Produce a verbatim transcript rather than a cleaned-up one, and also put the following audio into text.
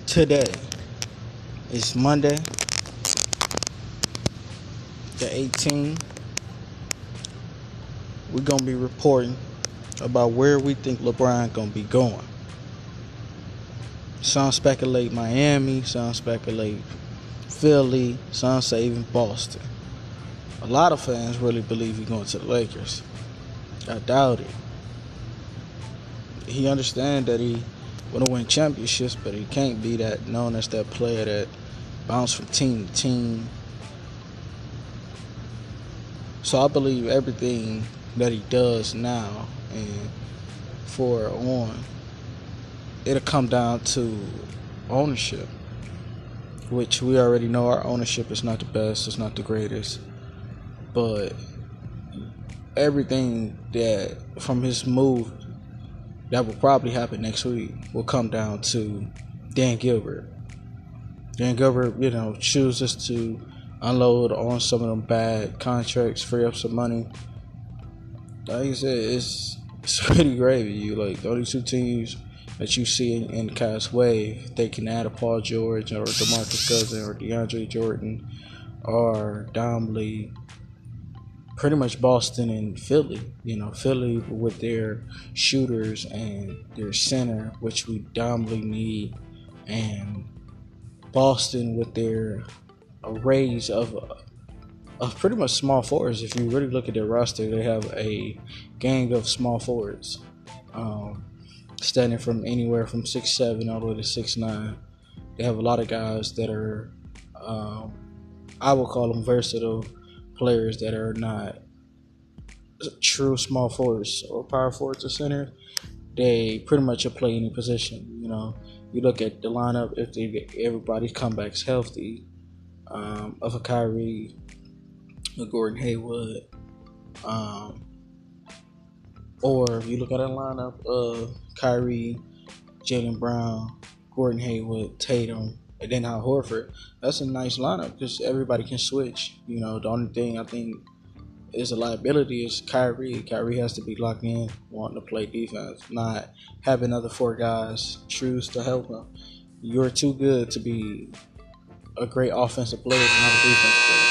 Today is Monday, the eighteenth. We're gonna be reporting about where we think LeBron gonna be going. Some speculate Miami, some speculate Philly, some say even Boston. A lot of fans really believe he's going to the Lakers. I doubt it. He understands that he want to win championships, but he can't be that known as that player that bounce from team to team. So I believe everything that he does now and for on, it'll come down to ownership, which we already know our ownership is not the best, it's not the greatest. But everything that from his move that will probably happen next week will come down to Dan Gilbert. Dan Gilbert, you know, chooses to unload on some of them bad contracts, free up some money. Like I said, it's, it's pretty gravy. You like the only two teams that you see in, in Cast Wave, they can add a Paul George or DeMarcus Cousins or DeAndre Jordan or Domley. Pretty much Boston and Philly. You know, Philly with their shooters and their center, which we dominantly need, and Boston with their arrays of of pretty much small forwards. If you really look at their roster, they have a gang of small forwards, um, standing from anywhere from six seven all the way to six nine. They have a lot of guys that are, um, I would call them versatile players that are not true small forwards or power forwards or center. They pretty much play any position. You know, you look at the lineup, if they get everybody's comebacks healthy, um, of a Kyrie, a Gordon Hayward, um, or if you look at a lineup of Kyrie, Jaylen Brown, Gordon Hayward, Tatum, and then Al Horford, that's a nice lineup because everybody can switch. You know, the only thing I think is a liability is Kyrie. Kyrie has to be locked in, wanting to play defense, not having other four guys choose to help him. You're too good to be a great offensive player, not a defensive player.